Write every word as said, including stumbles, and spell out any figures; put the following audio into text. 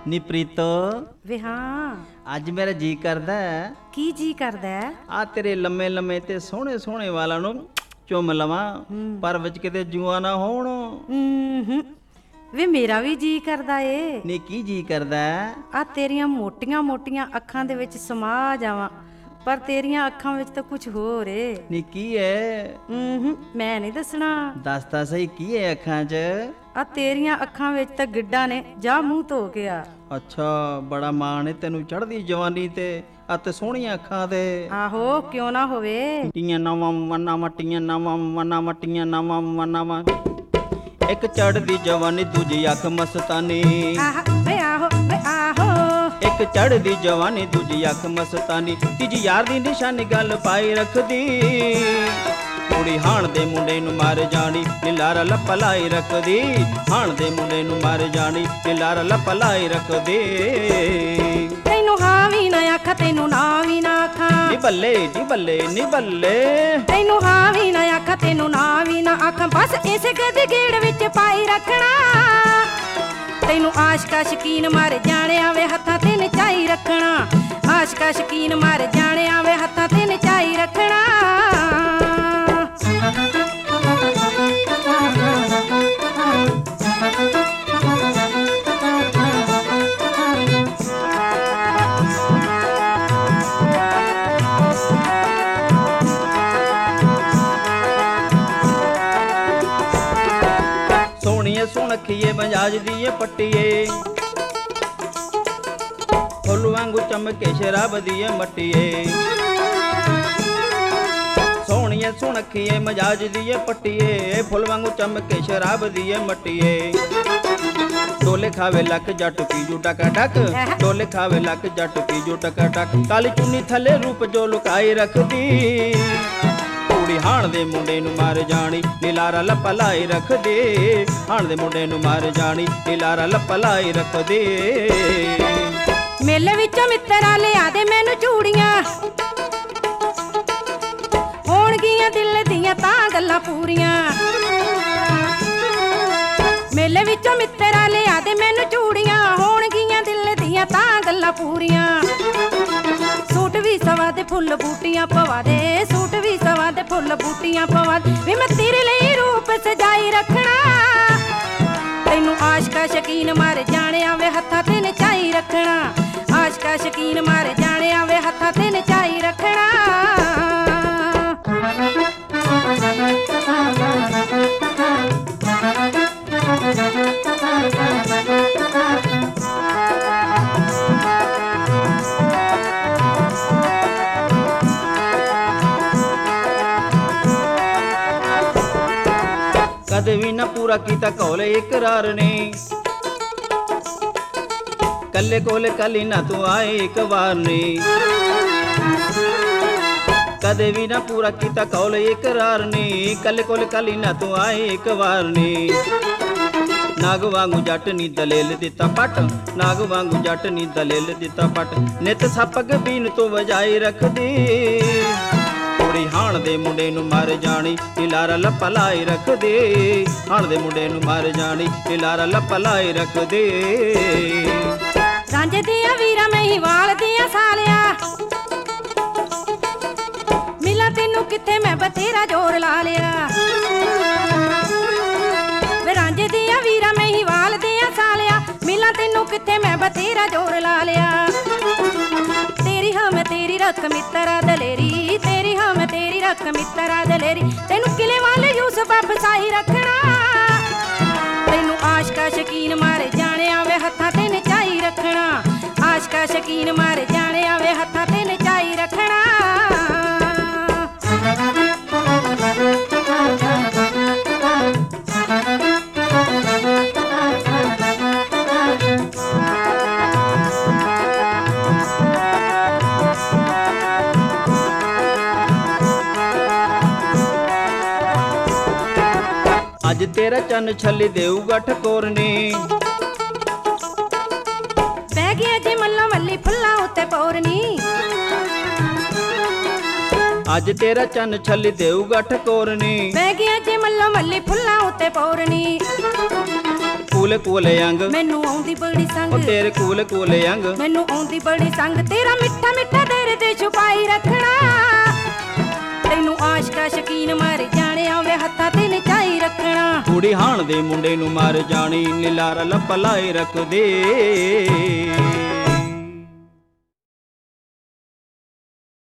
ਨੀ ਪ੍ਰੀਤੋ ਵੇ ਹਾਂ ਅੱਜ ਮੇਰਾ ਜੀ ਕਰਦਾ ਹੈ ਕੀ ਜੀ ਕਰਦਾ ਹੈ? ਆ ਤੇਰੇ ਲੰਮੇ ਲੰਮੇ ਤੇ ਸੋਹਣੇ ਸੋਹਣੇ ਵਾਲਾਂ ਨੂੰ ਚੁੰਮ ਲਵਾਂ ਪਰ ਵਿੱਚ ਕਿਤੇ ਜੂਆਂ ਨਾ ਹੋਣ। ਹੂੰ ਵੇ ਮੇਰਾ ਵੀ ਜੀ ਕਰਦਾ ਏ। ਨੀ ਕੀ ਜੀ ਕਰਦਾ ਹੈ? ਆ ਤੇਰੀਆਂ ਮੋਟੀਆਂ ਮੋਟੀਆਂ ਅੱਖਾਂ ਦੇ ਵਿੱਚ ਸਮਾ ਜਾਵਾਂ ਪਰ ਤੇਰੀਆਂ ਅੱਖਾਂ ਵਿੱਚ ਤਾਂ ਕੁਝ ਹੋਰ ਏ। ਨੀ ਕੀ ਹੈ? ਹੂੰ ਮੈਂ ਨਹੀਂ ਦੱਸਣਾ। ਦੱਸ ਤਾਂ ਸਹੀ ਕੀ ਹੈ ਅੱਖਾਂ 'ਚ? ਆ ਤੇਰੀਆਂ ਅੱਖਾਂ ਵਿੱਚ ਤਾਂ ਗਿੱਡਾਂ ਨੇ, ਜਾ ਮੂੰਹ ਧੋ ਕੇ ਆ। ਅੱਛਾ ਬੜਾ ਮਾਣ ਏ ਤੈਨੂੰ ਚੜ੍ਹਦੀ ਜਵਾਨੀ ਤੇ ਆ ਤੇ ਸੋਹਣੀਆਂ ਅੱਖਾਂ ਤੇ। ਆਹੋ ਕਿਉਂ ਨਾ ਹੋਵੇ। ਟੀਆਂ ਨਾਵਾਂ ਮਨਾ ਮਟੀਆਂ ਨਾਵਾਂ ਮਨਾ ਮਟੀਆਂ ਨਾਵਾਂ ਮਨਾ ਇੱਕ ਚੜ੍ਹਦੀ ਜਵਾਨੀ ਦੂਜੀ ਅੱਖ ਮਸਤਾਨੀ। ਆਹ ਵੇ ਆਹੋ ਵੇ ਆਹੋ ਇੱਕ ਚੜ੍ਹਦੀ ਜਵਾਨੀ ਦੂਜੀ ਅੱਖ ਮਸਤਾਨੀ ਤੀਜੀ ਯਾਰ ਦੀ ਨਿਸ਼ਾਨੀ ਗੱਲ ਪਾਈ ਰੱਖਦੀ। ਕੁੜੀ ਹਾਣ ਦੇ ਮੁੰਡੇ ਨੂੰ ਮਾਰ ਜਾਣੀ ਨੀ ਲਾਰਾ ਲੱਪਾ ਲਾਈ ਰੱਖਦੀ। ਹਾਣ ਦੇ ਮੁੰਡੇ ਨੂੰ ਮਾਰ ਜਾਣੀ ਨੀ ਲਾਰਾ ਲੱਪਾ ਲਾਈ ਰੱਖਦੀ। ਤੈਨੂੰ ਹਾਂ ਵੀ ਨਾ ਆਖਾਂ ਤੈਨੂੰ ਨਾ ਵੀ ਨਾ ਆਖਾਂ ਨੀ ਬੱਲੇ ਨੀ ਬੱਲੇ ਨੀ ਬੱਲੇ ਤੈਨੂੰ ਹਾਂ ਵੀ ਨਾ ਆਖਾਂ ਤੈਨੂੰ ਨਾ ਵੀ ਨਾ ਆਖਾਂ ਬਸ ਇਸੇ ਕਦੇ ਗੇੜ ਵਿੱਚ ਪਾਈ ਰੱਖਣਾ। ਤੈਨੂੰ ਆਸ਼ਕਾ ਸ਼ਕੀਨ ਮਾਰ ਜਾਣਿਆ ਵੇ ਹੱਥਾਂ ਤੇ ਨਚਾਈ ਰੱਖਣਾ। ਆਸ਼ਕਾ ਸ਼ਕੀਨ ਮਾਰ ਜਾਣਿਆ ਵੇ ਹੱਥਾਂ ਤੇ ਨਚਾਈ ਰੱਖਣਾ। ਸੋਹਣੀਏ ਸੁਣਖੀਏ ਬਜਾਜ ਦੀਏ ਪੱਟੀਏ ਫੁੱਲ ਵਾਂਗੂ ਚਮਕੇ ਸ਼ਰਾਬ ਦੀਏ ਮੱਟੀਏ। ਸੋਹਣੀਏ ਸੁਣਖੀਏ ਮਜਾਜ ਦੀਏ ਪੱਟੀਏ ਫੁੱਲ ਵਾਂਗੂ ਚਮਕੇ ਸ਼ਰਾਬ ਦੀਏ ਮੱਟੀਏ। ਡੋਲੇ ਖਾਵੇ ਲੱਕ ਜੱਟ ਪੀਜੂ ਟਕਾ ਟਕ ਡੋਲੇ ਖਾਵੇ ਲੱਕ ਜੱਟ ਪੀਜੂ ਟਕਾ ਟਕ ਕਾਲੀ ਚੁੰਨੀ ਥੱਲੇ ਰੂਪ ਜੋ ਲੁਕਾਈ ਰੱਖਦੀ। ਕੁੜੀ ਹਾਣ ਦੇ ਮੁੰਡੇ ਨੂੰ ਮਾਰ ਜਾਣੀ ਨੀ ਲਾਰਾ ਲੱਪਾ ਲਾਈ ਰੱਖਦੇ। ਹਾਣ ਦੇ ਮੁੰਡੇ ਨੂੰ ਮਾਰ ਜਾਣੀ ਨੀ ਲਾਰਾ ਲੱਪਾ ਲਾਈ ਰੱਖਦੇ। ਮੇਲੇ ਵਿੱਚੋਂ ਮਿੱਤਰਾਂ ਲਿਆ ਦੇ ਮੈਨੂੰ ਚੂੜੀਆਂ ਹੋਣਗੀਆਂ ਦਿਲ ਦੀਆਂ ਤਾਂ ਗੱਲਾਂ ਪੂਰੀਆਂ। ਮੇਲੇ ਵਿੱਚੋਂ ਮਿੱਤਰਾਂ ਲਿਆ ਦੇ ਮੈਨੂੰ ਚੂੜੀਆਂ ਹੋਣਗੀਆਂ ਦਿਲ ਦੀਆਂ ਤਾਂ ਗੱਲਾਂ ਪੂਰੀਆਂ। ਸੂਟ ਵੀ ਸਵਾ ਦੇ ਫੁੱਲ ਬੂਟੀਆਂ ਪਵਾ ਦੇ ਸੂਟ ਵੀ ਸਵਾ ਦੇ ਫੁੱਲ ਬੂਟੀਆਂ ਪਵਾ ਦੇ ਵੀ ਮੈਂ ਤੇਰੇ ਲਈ ਰੂਪ ਸਜਾਈ ਰੱਖਣਾ। ਤੈਨੂੰ ਆਸ਼ਕਾ ਸ਼ਕੀਨ ਮਾਰ ਜਾਣਿਆ ਵੇ ਹੱਥਾਂ ਤੇ ਨਚਾਈ ਰੱਖਣਾ। ਆਸ਼ਕਾ ਸ਼ਕੀਨ ਮਾਰ ਜਾਣਿਆ ਵੇ ਹੱਥਾਂ ਤੇ ਨਚਾਈ ਰੱਖਣਾ। ਕਦੇ ਵੀ ਨਾ ਪੂਰਾ ਕੀਤਾ ਕੌਲੇ ਇਕਰਾਰ ਨੇ ਕੱਲੇ ਕੋਲੇ ਕੱਲੀ ਨਾ ਤੂੰ ਆਏ ਇੱਕ ਵਾਰ ਨੇ। ਕਦੇ ਵੀ ਨਾ ਪੂਰਾ ਕੀਤਾ ਕੌਲੇ ਇਕਰਾਰ ਨੇ ਕੱਲੇ ਕੋਲੇ ਕੱਲੀ ਨਾ ਤੂੰ ਆਏ ਇੱਕ ਵਾਰ ਨੇ। ਨਾਗ ਵਾਂਗੂ ਜੱਟ ਨੀ ਦਲੇਲ ਦਿੱਤਾ ਪੱਟ ਨਾਗ ਵਾਂਗੂ ਜੱਟ ਨੀ ਦਲੇਲ ਦਿੱਤਾ ਪੱਟ ਨਿਤ ਸੱਪਕ ਬੀਨ ਤੋਂ ਵਜਾਈ ਰੱਖਦੀ। ਕੁੜੀ ਹਾਣ ਦੇ ਮੁੰਡੇ ਨੂੰ ਮਾਰ ਜਾਣੀ ਨੀ ਲਾਰਾ ਲੱਪਾ ਲਾਈ ਰੱਖਦੇ। ਹਾਣ ਦੇ ਮੁੰਡੇ ਨੂੰ ਮਾਰ ਜਾਣੀ ਨੀ ਲਾਰਾ ਲੱਪਾ ਲਾਈ ਰੱਖਦੇ। ਰਾਂਝੇ ਦੀਆਂ ਵੀਰਾਂ ਮੈਂ ਹੀ ਵਾਲ ਦੀਆਂ ਸਾਲਿਆ ਮਿਲਾਂ ਤੈਨੂੰ ਕਿੱਥੇ ਮੈਂ ਬਤੇਰਾ ਜ਼ੋਰ ਲਾ ਲਿਆ। ਵੇ ਰਾਂਝੇ ਦੀਆਂ ਵੀਰਾਂ ਮੈਂ ਹੀ ਵਾਲ ਦੀਆਂ ਸਾਲਿਆ ਮਿਲਾਂ ਤੈਨੂੰ ਕਿੱਥੇ ਮੈਂ ਬਤੇਰਾ ਜ਼ੋਰ ਲਾ ਲਿਆ। ਤੇਰੀ ਹਾਂ ਮੈਂ ਤੇਰੀ ਰੱਖ ਮਿੱਤਰਾ ਦਲੇਰੀ ਤੇਰੀ ਹਾਂ ਮੈਂ ਤੇਰੀ ਰੱਖ ਮਿੱਤਰਾ ਦਲੇਰੀ ਤੈਨੂੰ ਕਿਲੇ ਵਾਲੇ ਯੂਸਫ ਫਸਾਈ ਰੱਖਣਾ। ਤੈਨੂੰ ਆਸ਼ਕਾ ਸ਼ਕੀਨ ਮਾਰ ਜਾਣਿਆ ਵੇ ਹੱਥਾਂ ਤੇ ਨਚਾਈ ਰੱਖਣਾ। ਆਸ਼ਕਾ ਸ਼ਕੀਨ ਮਾਰ ਜਾਣਿਆ ਵੇ ਹੱਥਾਂ ਤੇ ਨਚਾਈ ਰੱਖਣਾ। ਅੱਜ ਤੇਰਾ ਚੰਨ ਛੱਲੀ ਦੇਊਗਾ ਠਕੋਰ ਨੇ ਬਹਿ ਗਿਆ ਜੇ ਮੱਲਾ ਮੱਲੀ ਫੁੱਲਾਂ ਉੱਤੇ ਪੌਰਨੀ। ਅੱਜ ਤੇਰਾ ਚੰਨ ਛੱਲੀ ਦੇਊਗਾ ਠਕੋਰ ਨੇ ਬਹਿ ਗਿਆ ਜੇ ਮੱਲਾ ਮੱਲੀ ਫੁੱਲਾਂ ਉੱਤੇ ਪੌਰਨੀ। ਕੂਲੇ ਕੂਲੇ ਅੰਗ ਮੈਨੂੰ ਆਉਂਦੀ ਬੜੀ ਉਹ ਸੰਗ ਤੇਰੇ ਕੂਲੇ ਕੂਲੇ ਅੰਗ ਮੈਨੂੰ ਆਉਂਦੀ ਬੜੀ ਸੰਗ ਤੇਰਾ ਮਿੱਠਾ ਮਿੱਠਾ ਤੇਰੇ ਤੇ ਛੁਪਾਈ ਰੱਖਣਾ ਤੈਨੂੰ ਆਸ਼ਕਾ ਸ਼ਕੀਨ ਮਰ ਜਾਣਿਆ ਵੇ ਹੱਥਾਂ ਤੇ ਨਚਾਈ ਰੱਖਣਾ ਕੁੜੀ ਹਾਣ ਦੇ ਮੁੰਡੇ ਨੂੰ ਮਾਰ ਜਾਣੀ ਨੀਲਾਰਾ ਲੱਪ ਲਾਏ ਰੱਖਦੇ